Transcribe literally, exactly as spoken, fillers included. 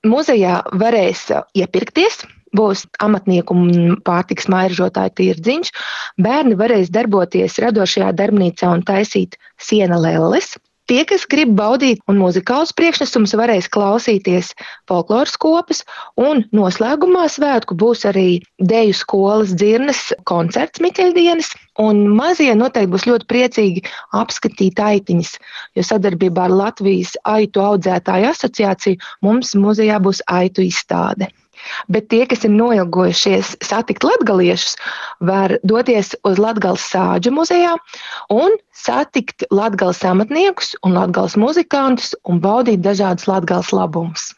Muzejā varēs iepirkties, būs amatnieku un pārtikas mairažotāju tirdziņš, bērni varēs darboties radošajā darbnīcā un taisīt siena lelles. Tie, kas grib baudīt un muzikālus priekšnesumus, varēs klausīties folkloras kopas, un noslēgumā svētku būs arī deju skolas dzirnes koncerts Miķeļdienas, un mazie noteikti būs ļoti priecīgi apskatīt aitiņas, jo sadarbībā ar Latvijas aitu audzētāju asociāciju mums muzejā būs aitu izstāde. Bet tie, kas ir noilgojušies satikt latgaliešus, var doties uz Latgales sāģu muzejā un satikt Latgales amatniekus un Latgales muzikantus un baudīt dažādus Latgales labumus.